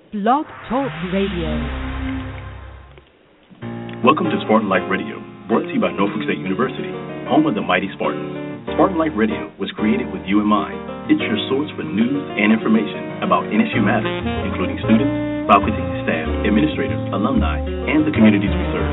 Blog Talk Radio. Welcome to Spartan Life Radio, brought to you by Norfolk State University, home of the mighty Spartans. Spartan Life Radio was created with you in mind. It's your source for news and information about NSU matters, including students, faculty, staff, administrators, alumni, and the communities we serve.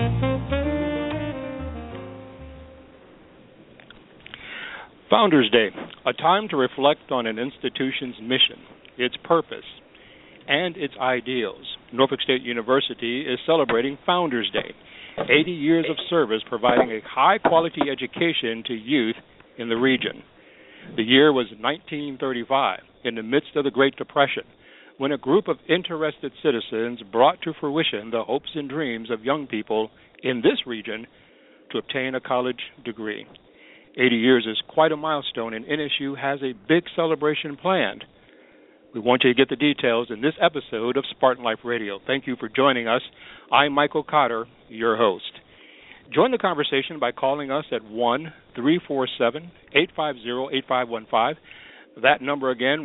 Founders Day, a time to reflect on an institution's mission, its purpose, and its ideals. Norfolk State University is celebrating Founders Day, 80 years of service providing a high-quality education to youth in the region. The year was 1935, in the midst of the Great Depression, when a group of interested citizens brought to fruition the hopes and dreams of young people in this region to obtain a college degree. 80 years is quite a milestone, and NSU has a big celebration planned. We want you to get the details in this episode of Spartan Life Radio. Thank you for joining us. I'm Michael Cotter, your host. Join the conversation by calling us at 1-347-850-8515. That number again,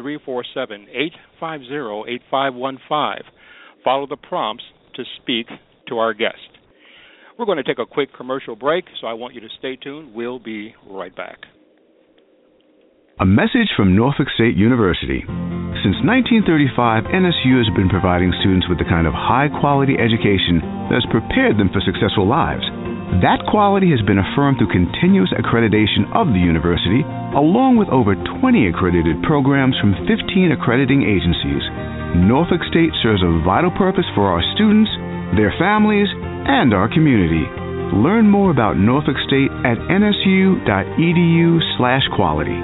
1-347-850-8515. Follow the prompts to speak to our guest. We're going to take a quick commercial break, so I want you to stay tuned. We'll be right back. A message from Norfolk State University. Since 1935, NSU has been providing students with the kind of high-quality education that has prepared them for successful lives. That quality has been affirmed through continuous accreditation of the university, along with over 20 accredited programs from 15 accrediting agencies. Norfolk State serves a vital purpose for our students, their families, and our community. Learn more about Norfolk State at nsu.edu/quality.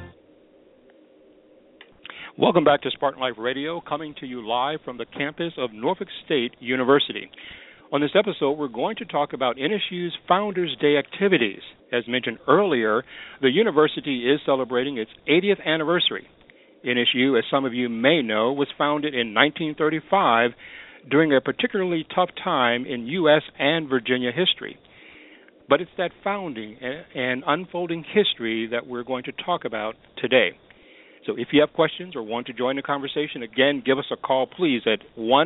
Welcome back to Spartan Life Radio, coming to you live from the campus of Norfolk State University. On this episode, we're going to talk about NSU's Founders Day activities. As mentioned earlier, the university is celebrating its 80th anniversary. NSU, as some of you may know, was founded in 1935 during a particularly tough time in U.S. and Virginia history. But it's that founding and unfolding history that we're going to talk about today. So if you have questions or want to join the conversation, again, give us a call, please, at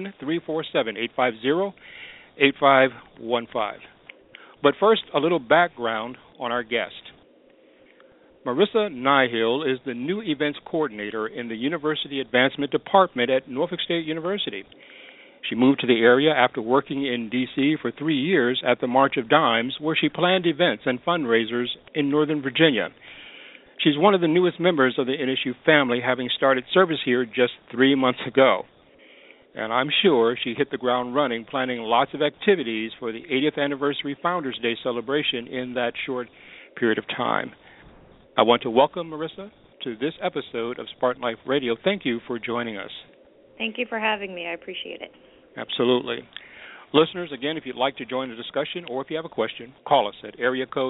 1-347-850-8515. But first, a little background on our guest. Marissa Nihill is the new events coordinator in the University Advancement Department at Norfolk State University. She moved to the area after working in D.C. for 3 years at the March of Dimes, where she planned events and fundraisers in Northern Virginia. She's one of the newest members of the NSU family, having started service here just 3 months ago. And I'm sure she hit the ground running, planning lots of activities for the 80th anniversary Founders Day celebration in that short period of time. I want to welcome Marissa to this episode of Spartan Life Radio. Thank you for joining us. Thank you for having me. I appreciate it. Absolutely. Listeners, again, if you'd like to join the discussion or if you have a question, call us at area code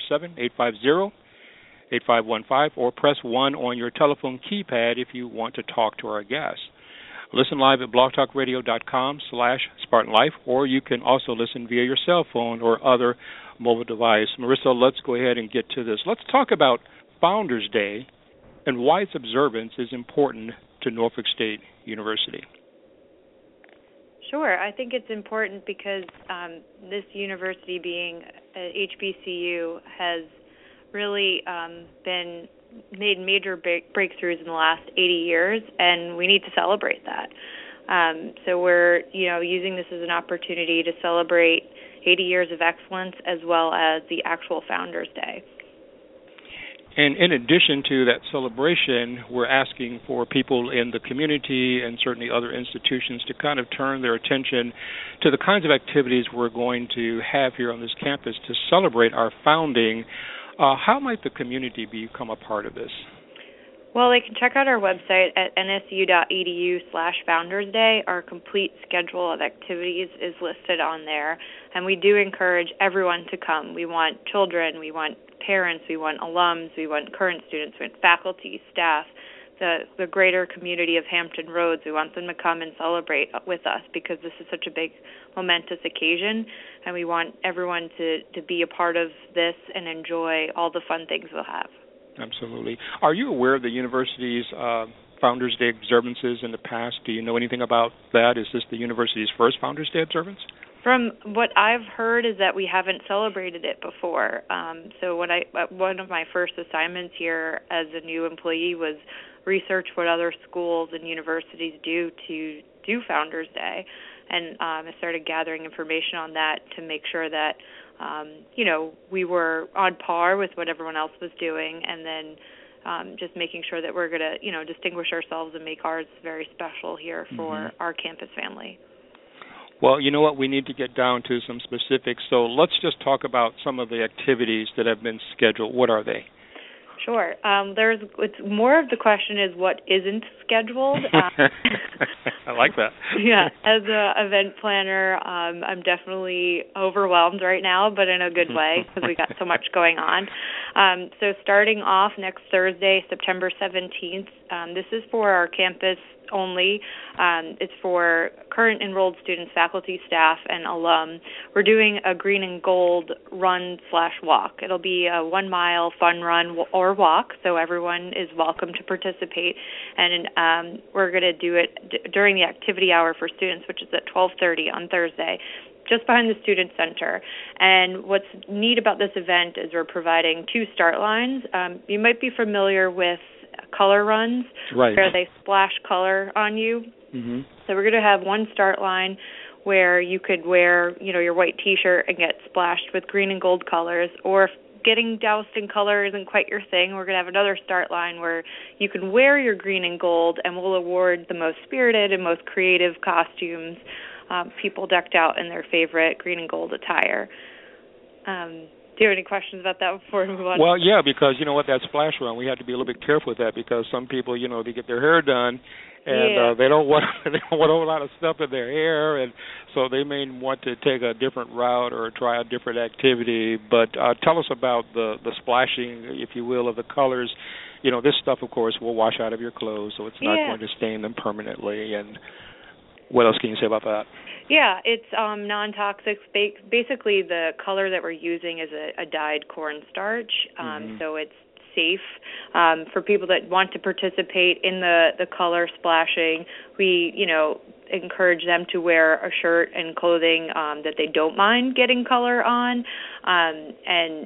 347-850-8515 or press 1 on your telephone keypad if you want to talk to our guest. Listen live at blogtalkradio.com/SpartanLife, or you can also listen via your cell phone or other mobile device. Marissa, let's go ahead and get to this. Let's talk about Founders Day and why its observance is important to Norfolk State University. Sure. I think it's important because this university, being a HBCU, has really been made major breakthroughs in the last 80 years, and we need to celebrate that. So we're, using this as an opportunity to celebrate 80 years of excellence as well as the actual Founders Day. And in addition to that celebration, we're asking for people in the community and certainly other institutions to kind of turn their attention to the kinds of activities we're going to have here on this campus to celebrate our founding. How might the community become a part of this? Well, they can check out our website at nsu.edu/Founders Day. Our complete schedule of activities is listed on there, and we do encourage everyone to come. We want children, we want parents, we want alums, we want current students, we want faculty, staff, the greater community of Hampton Roads. We want them to come and celebrate with us because this is such a big, momentous occasion, and we want everyone to be a part of this and enjoy all the fun things we'll have. Absolutely. Are you aware of the university's Founders Day observances in the past. Do you know anything about that? Is this the university's first Founders Day observance? From what I've heard is that we haven't celebrated it before. So one of my first assignments here as a new employee was research what other schools and universities do to do Founders Day. And I started gathering information on that to make sure that, we were on par with what everyone else was doing, and then just making sure that we're going to, distinguish ourselves and make ours very special here for our campus family. Well, you know what? We need to get down to some specifics. So let's just talk about some of the activities that have been scheduled. What are they? Sure. It's more of the question is what isn't scheduled. I like that. Yeah. As an event planner, I'm definitely overwhelmed right now, but in a good way because we got so much going on. So starting off next Thursday, September 17th, this is for our campus only. It's for current enrolled students, faculty, staff, and alum. We're doing a green and gold run/walk. It'll be a 1 mile fun run or walk, so everyone is welcome to participate. And we're going to do it during the activity hour for students, which is at 12:30 on Thursday, just behind the Student Center. And what's neat about this event is we're providing 2 start lines. You might be familiar with color runs, right, where they splash color on you. Mm-hmm. So we're going to have one start line where you could wear, your white T-shirt and get splashed with green and gold colors, or if getting doused in color isn't quite your thing, we're going to have another start line where you can wear your green and gold, and we'll award the most spirited and most creative costumes, people decked out in their favorite green and gold attire. Do you have any questions about that before we move on? Well, yeah, because you know what, that splash run, we have to be a little bit careful with that because some people, they get their hair done and they don't want a whole lot of stuff in their hair, and so they may want to take a different route or try a different activity. But tell us about the splashing, if you will, of the colors. This stuff, of course, will wash out of your clothes, so it's not going to stain them permanently. And what else can you say about that? Yeah, it's non-toxic. Basically, the color that we're using is a dyed cornstarch, so it's safe. For people that want to participate in the color splashing, we, encourage them to wear a shirt and clothing that they don't mind getting color on, and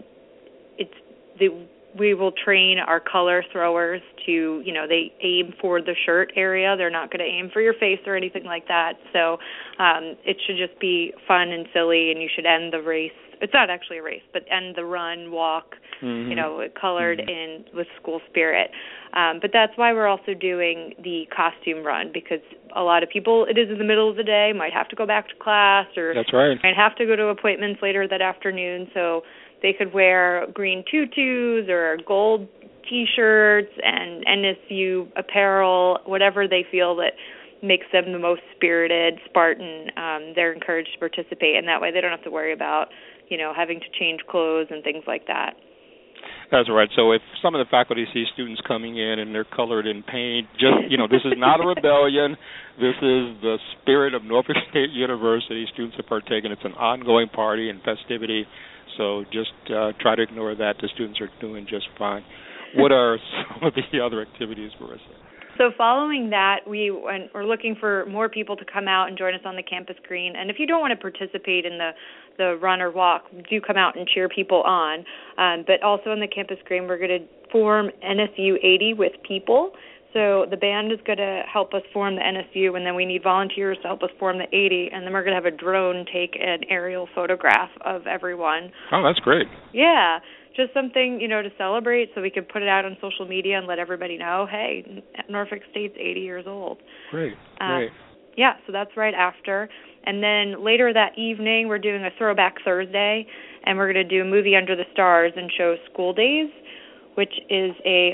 we will train our color throwers to, they aim for the shirt area. They're not going to aim for your face or anything like that. So it should just be fun and silly, and you should end the race. It's not actually a race, but end the run, walk, colored in with school spirit. But that's why we're also doing the costume run, because a lot of people, it is in the middle of the day, might have to go back to class, or that's right, might have to go to appointments later that afternoon. So they could wear green tutus or gold T-shirts and NSU apparel, whatever they feel that makes them the most spirited, Spartan. They're encouraged to participate, and that way they don't have to worry about, having to change clothes and things like that. That's right. So if some of the faculty see students coming in and they're colored in paint, just, this is not a rebellion. This is the spirit of Norfolk State University. Students are partaking. It's an ongoing party and festivity. So just try to ignore that. The students are doing just fine. What are some of the other activities, Marissa? So following that, we're looking for more people to come out and join us on the campus green. And if you don't want to participate in the run or walk, do come out and cheer people on. But also on the campus green, we're going to form NSU 80 with people. So the band is going to help us form the NSU, and then we need volunteers to help us form the 80, and then we're going to have a drone take an aerial photograph of everyone. Oh, that's great. Yeah, just something, to celebrate so we can put it out on social media and let everybody know, hey, Norfolk State's 80 years old. Great. Yeah, so that's right after. And then later that evening, we're doing a Throwback Thursday, and we're going to do a movie Under the Stars and show School Days, which is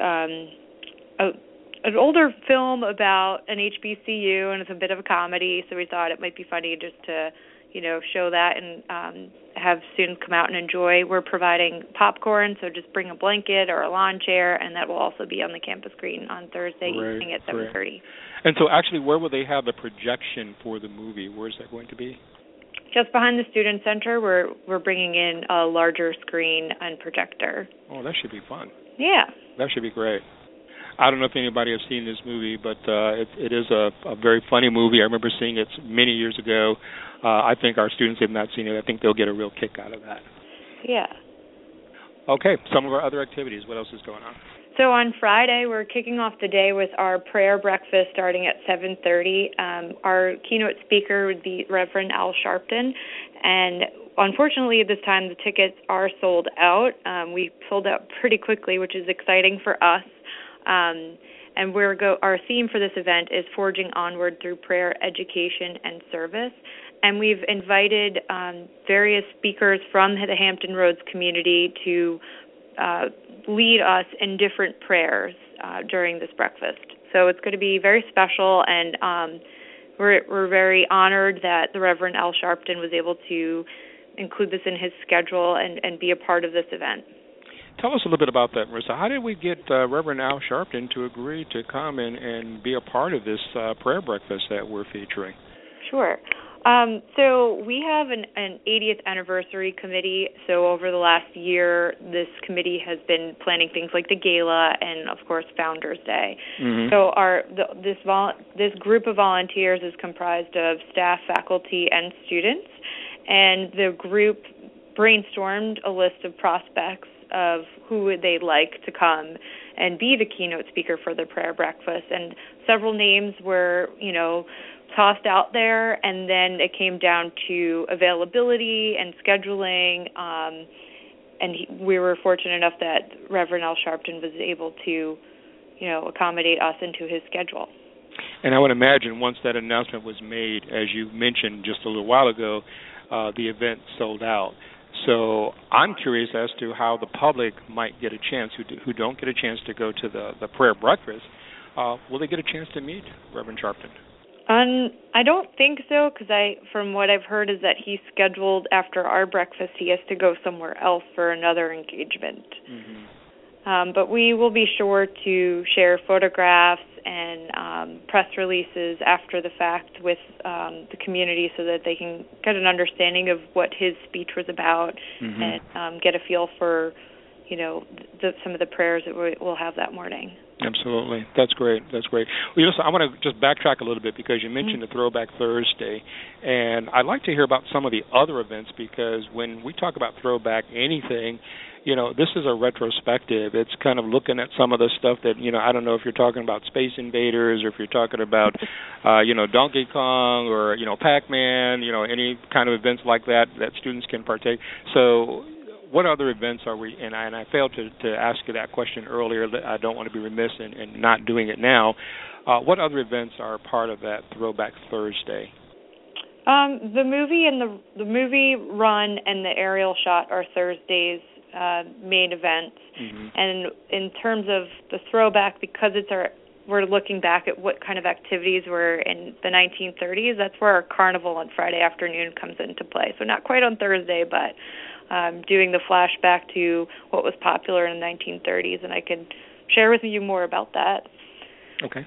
an older film about an HBCU, and it's a bit of a comedy, so we thought it might be funny just to, show that and have students come out and enjoy. We're providing popcorn, so just bring a blanket or a lawn chair, and that will also be on the campus green on Thursday evening at 7:30. And so actually, where will they have the projection for the movie? Where is that going to be? Just behind the Student Center. We're bringing in a larger screen and projector. Oh, that should be fun. Yeah. That should be great. I don't know if anybody has seen this movie, but it is a very funny movie. I remember seeing it many years ago. I think our students have not seen it. I think they'll get a real kick out of that. Yeah. Okay, some of our other activities. What else is going on? So on Friday, we're kicking off the day with our prayer breakfast starting at 7:30. Our keynote speaker would be Reverend Al Sharpton, and unfortunately at this time the tickets are sold out. We sold out pretty quickly, which is exciting for us. And our theme for this event is Forging Onward Through Prayer, Education, and Service. And we've invited various speakers from the Hampton Roads community to lead us in different prayers during this breakfast. So it's going to be very special, and we're very honored that the Reverend Al Sharpton was able to include this in his schedule and be a part of this event. Tell us a little bit about that, Marissa. How did we get Reverend Al Sharpton to agree to come and be a part of this prayer breakfast that we're featuring? Sure. So we have an 80th anniversary committee. So over the last year, this committee has been planning things like the gala and, of course, Founders Day. Mm-hmm. So this group of volunteers is comprised of staff, faculty, and students. And the group brainstormed a list of prospects of who would they like to come and be the keynote speaker for the prayer breakfast. And several names were, tossed out there, and then it came down to availability and scheduling, we were fortunate enough that Reverend Al Sharpton was able to, accommodate us into his schedule. And I would imagine once that announcement was made, as you mentioned just a little while ago, the event sold out. So I'm curious as to how the public might get a chance, who don't get a chance to go to the prayer breakfast. Will they get a chance to meet Reverend Sharpton? I don't think so, because from what I've heard is that he's scheduled after our breakfast, he has to go somewhere else for another engagement. Mm-hmm. But we will be sure to share photographs and press releases after the fact with the community so that they can get an understanding of what his speech was about, mm-hmm. and get a feel for, some of the prayers that we'll have that morning. Absolutely. That's great. Well, I want to just backtrack a little bit because you mentioned the Throwback Thursday, and I'd like to hear about some of the other events because when we talk about throwback anything, this is a retrospective. It's kind of looking at some of the stuff that, I don't know if you're talking about Space Invaders or if you're talking about, Donkey Kong or, Pac-Man, any kind of events like that students can partake. So what other events are we in? And I failed to ask you that question earlier. I don't want to be remiss in not doing it now. What other events are part of that Throwback Thursday? The movie and the movie run and the aerial shot are Thursday's main events. Mm-hmm. And in terms of the throwback, because we're looking back at what kind of activities were in the 1930s, that's where our carnival on Friday afternoon comes into play. So not quite on Thursday, but doing the flashback to what was popular in the 1930s, and I can share with you more about that. Okay.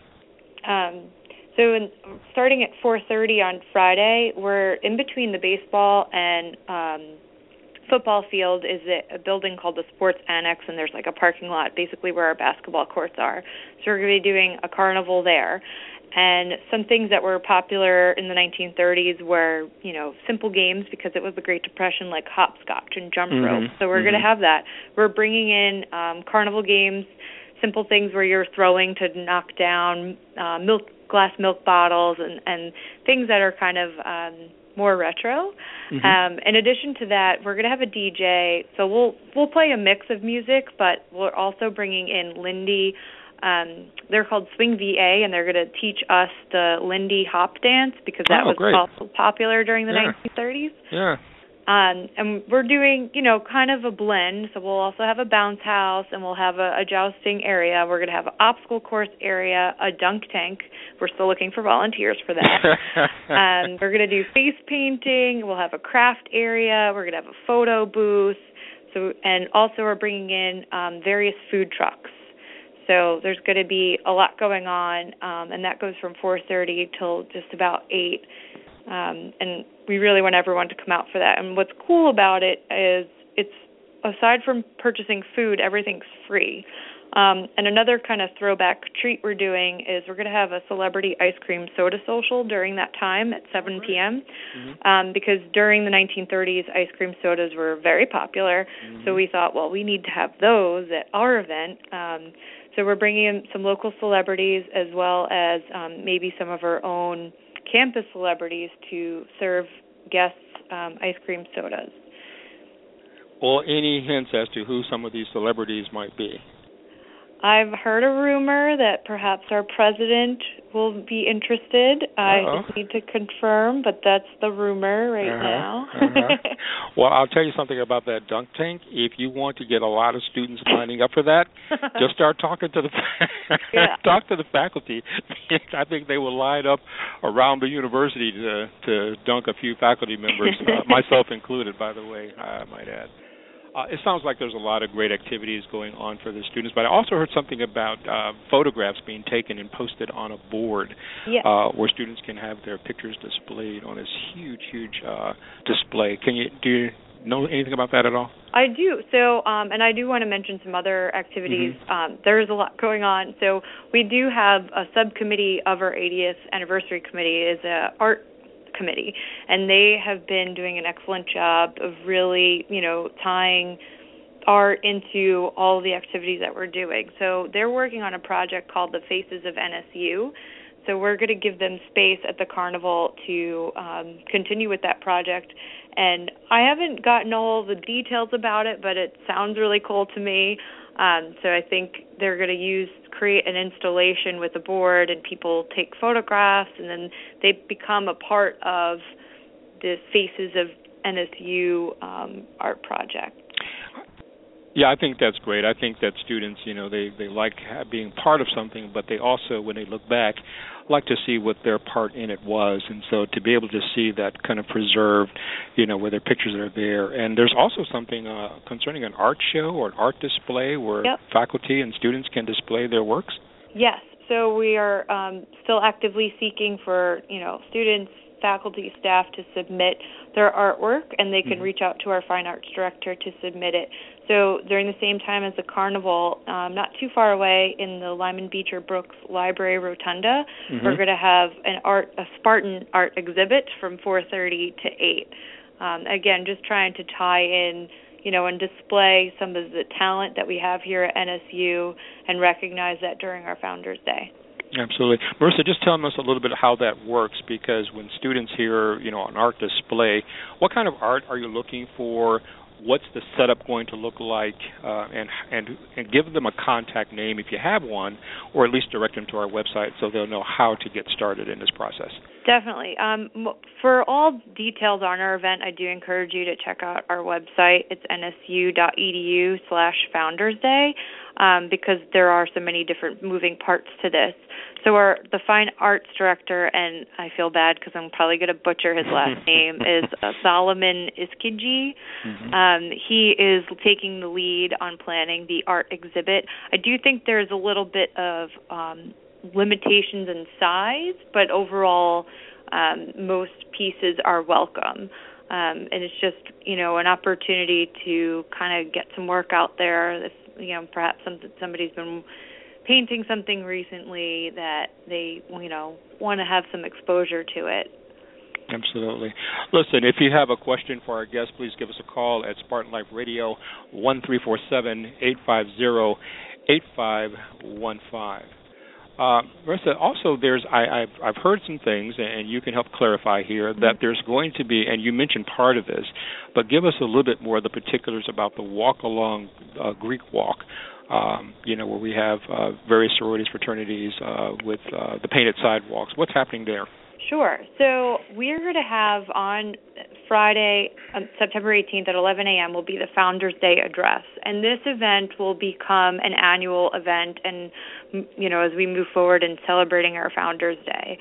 Starting at 4:30 on Friday, we're in between the baseball and football field is a building called the Sports Annex, and there's like a parking lot basically where our basketball courts are. So we're going to be doing a carnival there. And some things that were popular in the 1930s were, simple games because it was the Great Depression, like hopscotch and jump rope. So we're going to have that. We're bringing in carnival games, simple things where you're throwing to knock down glass milk bottles and things that are kind of more retro. Mm-hmm. In addition to that, we're going to have a DJ. So we'll play a mix of music, but we're also bringing in Lindy. They're called Swing VA, and they're going to teach us the Lindy hop dance because that was also popular during the 1930s. Yeah. And we're doing, kind of a blend. So we'll also have a bounce house, and we'll have a jousting area. We're going to have an obstacle course area, a dunk tank. We're still looking for volunteers for that. We're going to do face painting. We'll have a craft area. We're going to have a photo booth. And also we're bringing in various food trucks. So there's going to be a lot going on, and that goes from 4:30 till just about 8. And we really want everyone to come out for that. And what's cool about it is it's aside from purchasing food, everything's free. And another kind of throwback treat we're doing is we're going to have a celebrity ice cream soda social during that time at 7 p.m. Because during the 1930s, ice cream sodas were very popular. So we thought, well, we need to have those at our event. So we're bringing in some local celebrities as well as maybe some of our own campus celebrities to serve guests ice cream sodas. Well, any hints as to who some of these celebrities might be? I've heard a rumor that perhaps our president will be interested. I just need to confirm, but that's the rumor right now. Well, I'll tell you something about that dunk tank. If you want to get a lot of students lining up for that, just start talking to talk to the faculty. I think they will line up around the university to dunk a few faculty members, myself included, by the way, I might add. It sounds like there's a lot of great activities going on for the students, but I also heard something about photographs being taken and posted on a board where students can have their pictures displayed on this huge display. Do you know anything about that at all? I do. So, and I do want to mention some other activities. There's a lot going on. So we do have a subcommittee of our 80th anniversary committee is a art committee, and they have been doing an excellent job of really, tying art into all the activities that we're doing. So they're working on a project called the Faces of NSU. So we're going to give them space at the carnival to continue with that project. And I haven't gotten all the details about it, but it sounds really cool to me. So I think they're going to create an installation with the board, and people take photographs, and then they become a part of the Faces of NSU art project. Yeah, I think that's great. I think that students, they like being part of something, but they also, when they look back, like to see what their part in it was. And so to be able to see that kind of preserved, where their pictures are there. And there's also something concerning an art show or an art display where faculty and students can display their works? Yes. So we are still actively seeking for, students, faculty, staff to submit their artwork, and they can reach out to our fine arts director to submit it. So during the same time as the carnival, not too far away in the Lyman Beecher Brooks Library Rotunda, we're going to have a Spartan art exhibit from 4:30 to 8. Again, just trying to tie in, and display some of the talent that we have here at NSU and recognize that during our Founders Day. Absolutely. Marissa, just tell us a little bit how that works, because when students hear, an art display, what kind of art are you looking for? What's the setup going to look like? And give them a contact name if you have one, or at least direct them to our website so they'll know how to get started in this process. Definitely. For all details on our event, I do encourage you to check out our website. It's nsu.edu/FoundersDay, because there are so many different moving parts to this. So the Fine Arts Director, and I feel bad because I'm probably going to butcher his last name, is Solomon Iskiji. He is taking the lead on planning the art exhibit. I do think there's a little bit of limitations in size, but overall most pieces are welcome. And it's just, an opportunity to kind of get some work out there. If, perhaps somebody's been painting something recently that they, want to have some exposure to it. Absolutely. Listen, if you have a question for our guest, please give us a call at Spartan Life Radio, 1-347-850-8515. Marissa, also I've heard some things, and you can help clarify here, that there's going to be, and you mentioned part of this, but give us a little bit more of the particulars about the walk along Greek walk, where we have various sororities, fraternities with the painted sidewalks. What's happening there? Sure. So we're going to have on Friday, September 18th at 11 a.m. will be the Founders Day address. And this event will become an annual event, and, as we move forward in celebrating our Founders Day.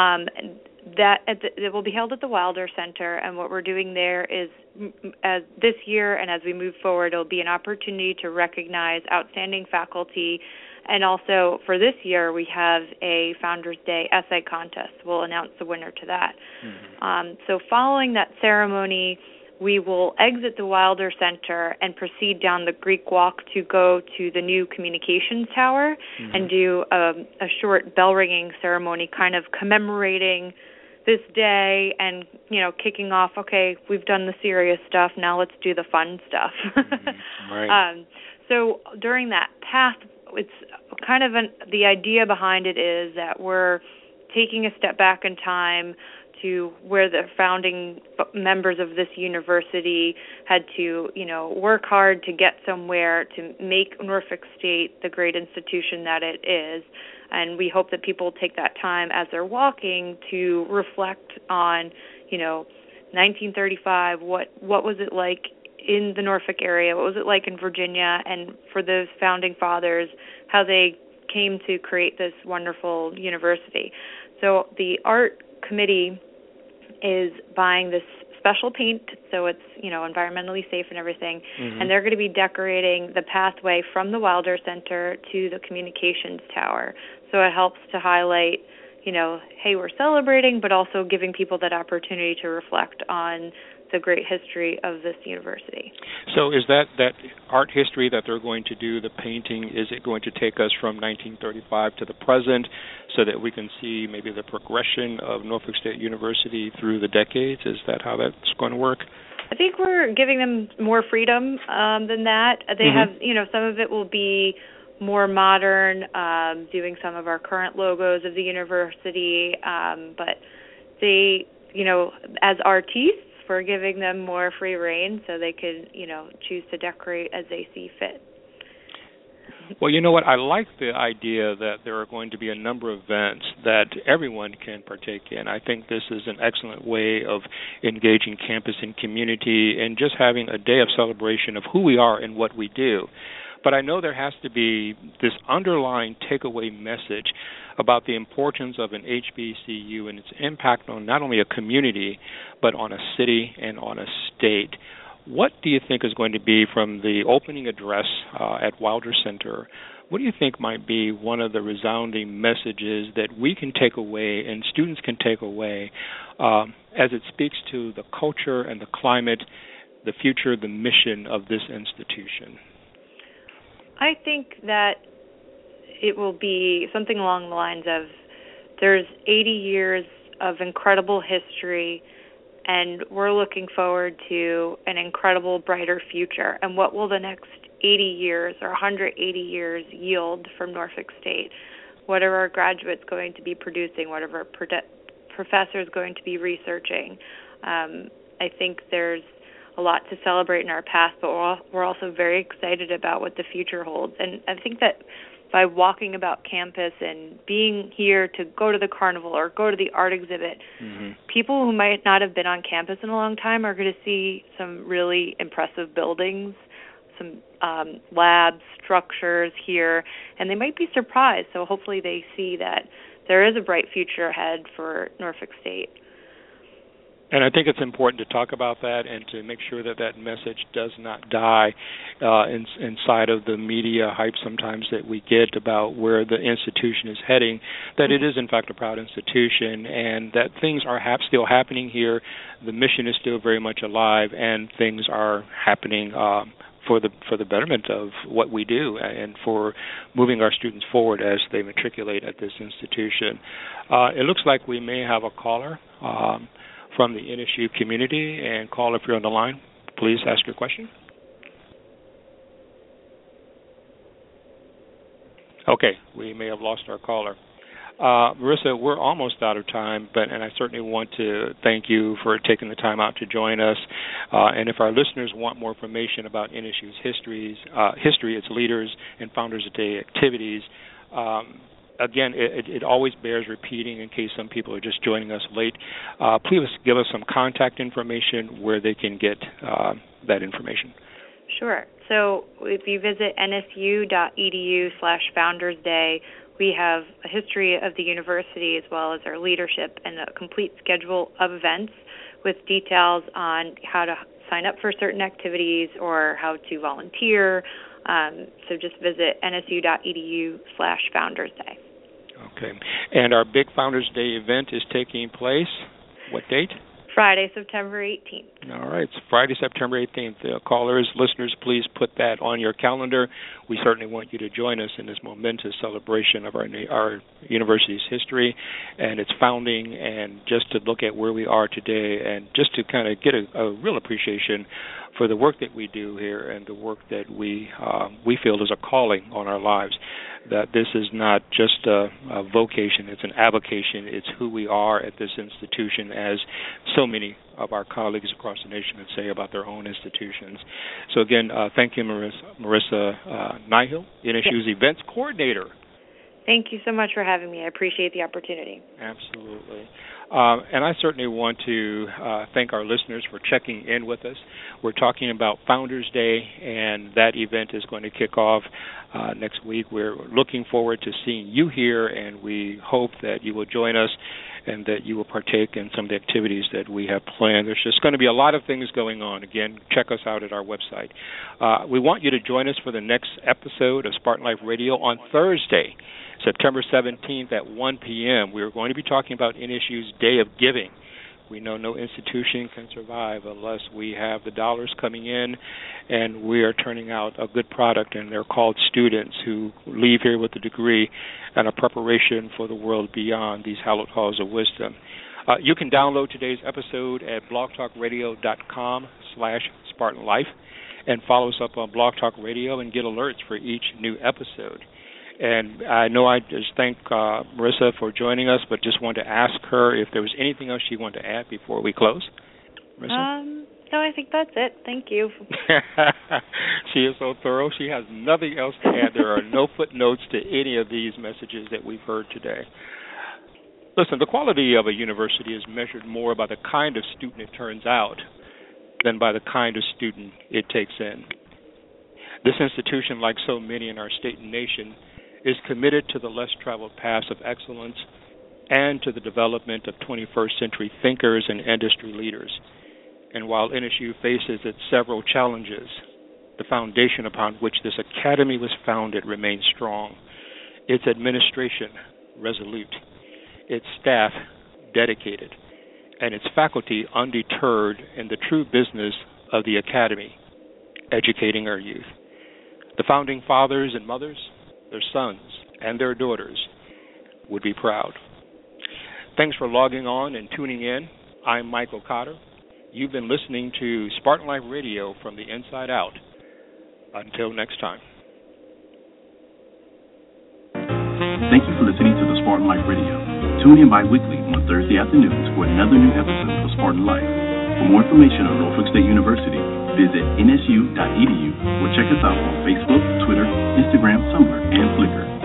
It will be held at the Wilder Center, and what we're doing there is, as this year and as we move forward, it will be an opportunity to recognize outstanding faculty. And also, for this year, we have a Founders Day essay contest. We'll announce the winner to that. So following that ceremony, we will exit the Wilder Center and proceed down the Greek Walk to go to the new communications tower and do a short bell ringing ceremony, kind of commemorating this day and, kicking off, okay, we've done the serious stuff, now let's do the fun stuff. Right. So during that path, it's kind of the idea behind it is that we're taking a step back in time to where the founding members of this university had to, work hard to get somewhere to make Norfolk State the great institution that it is. And we hope that people take that time as they're walking to reflect on, 1935, what was it like in the Norfolk area, what was it like in Virginia, and for those founding fathers, how they came to create this wonderful university. So the art committee is buying this special paint, so it's, environmentally safe and everything, and they're going to be decorating the pathway from the Wilder Center to the communications tower. So it helps to highlight, hey, we're celebrating, but also giving people that opportunity to reflect on the great history of this university. So is that art history that they're going to do, the painting, is it going to take us from 1935 to the present so that we can see maybe the progression of Norfolk State University through the decades? Is that how that's going to work? I think we're giving them more freedom than that. They have, some of it will be more modern, doing some of our current logos of the university, but they, as artistes, we're giving them more free reign so they could, choose to decorate as they see fit. Well, you know what? I like the idea that there are going to be a number of events that everyone can partake in. I think this is an excellent way of engaging campus and community and just having a day of celebration of who we are and what we do. But I know there has to be this underlying takeaway message about the importance of an HBCU and its impact on not only a community, but on a city and on a state. What do you think is going to be from the opening address at Wilder Center? What do you think might be one of the resounding messages that we can take away and students can take away as it speaks to the culture and the climate, the future, the mission of this institution? I think that it will be something along the lines of there's 80 years of incredible history, and we're looking forward to an incredible, brighter future. And what will the next 80 years or 180 years yield from Norfolk State? What are our graduates going to be producing? What are our professors going to be researching? I think there's a lot to celebrate in our past, but we're also very excited about what the future holds. And I think that by walking about campus and being here to go to the carnival or go to the art exhibit, people who might not have been on campus in a long time are going to see some really impressive buildings, some labs, structures here, and they might be surprised. So hopefully they see that there is a bright future ahead for Norfolk State. And I think it's important to talk about that and to make sure that that message does not die inside of the media hype sometimes that we get about where the institution is heading, that it is, in fact, a proud institution and that things are still happening here. The mission is still very much alive, and things are happening for the betterment of what we do and for moving our students forward as they matriculate at this institution. It looks like we may have a caller from the NSU community. And call, if you're on the line, please ask your question. Okay, we may have lost our caller. Marissa, we're almost out of time, and I certainly want to thank you for taking the time out to join us. And if our listeners want more information about NSU's history, its leaders, and Founders Day activities, again, it always bears repeating in case some people are just joining us late. Please give us some contact information where they can get that information. Sure. So if you visit nsu.edu/Founders Day, we have a history of the university as well as our leadership and a complete schedule of events with details on how to sign up for certain activities or how to volunteer. So just visit nsu.edu/Founders Day. Okay. And our big Founders Day event is taking place, what date? Friday, September 18th. All right, it's Friday, September 18th. Callers, listeners, please put that on your calendar. We certainly want you to join us in this momentous celebration of our university's history and its founding, and just to look at where we are today, and just to kind of get a real appreciation for the work that we do here and the work that we feel is a calling on our lives. That this is not just a vocation, it's an avocation. It's who we are at this institution, as so many of our colleagues across the nation would say about their own institutions. So again, thank you, Marissa Nihill, NSU's Events Coordinator. Thank you so much for having me. I appreciate the opportunity. Absolutely. And I certainly want to thank our listeners for checking in with us. We're talking about Founders Day, and that event is going to kick off next week. We're looking forward to seeing you here, and we hope that you will join us and that you will partake in some of the activities that we have planned. There's just going to be a lot of things going on. Again, check us out at our website. We want you to join us for the next episode of Spartan Life Radio on Thursday, September 17th at 1 p.m. We're going to be talking about NSU's Day of Giving. We know no institution can survive unless we have the dollars coming in, and we are turning out a good product, and they're called students who leave here with a degree and a preparation for the world beyond these hallowed halls of wisdom. You can download today's episode at blogtalkradio.com/SpartanLife and follow us up on Blog Talk Radio and get alerts for each new episode. And I know I just thank Marissa for joining us, but just wanted to ask her if there was anything else she wanted to add before we close. Marissa? No, I think that's it. Thank you. She is so thorough. She has nothing else to add. There are no footnotes to any of these messages that we've heard today. Listen, the quality of a university is measured more by the kind of student it turns out than by the kind of student it takes in. This institution, like so many in our state and nation, is committed to the less traveled paths of excellence and to the development of 21st century thinkers and industry leaders. And while NSU faces its several challenges, the foundation upon which this academy was founded remains strong, its administration resolute, its staff dedicated, and its faculty undeterred in the true business of the academy, educating our youth. The founding fathers and mothers, their sons, and their daughters would be proud. Thanks for logging on and tuning in. I'm Michael Cotter. You've been listening to Spartan Life Radio from the inside out. Until next time. Thank you for listening to the Spartan Life Radio. Tune in bi-weekly on Thursday afternoons for another new episode of Spartan Life. For more information on Norfolk State University, visit nsu.edu or check us out on Facebook, Twitter, Instagram, Tumblr, and Flickr.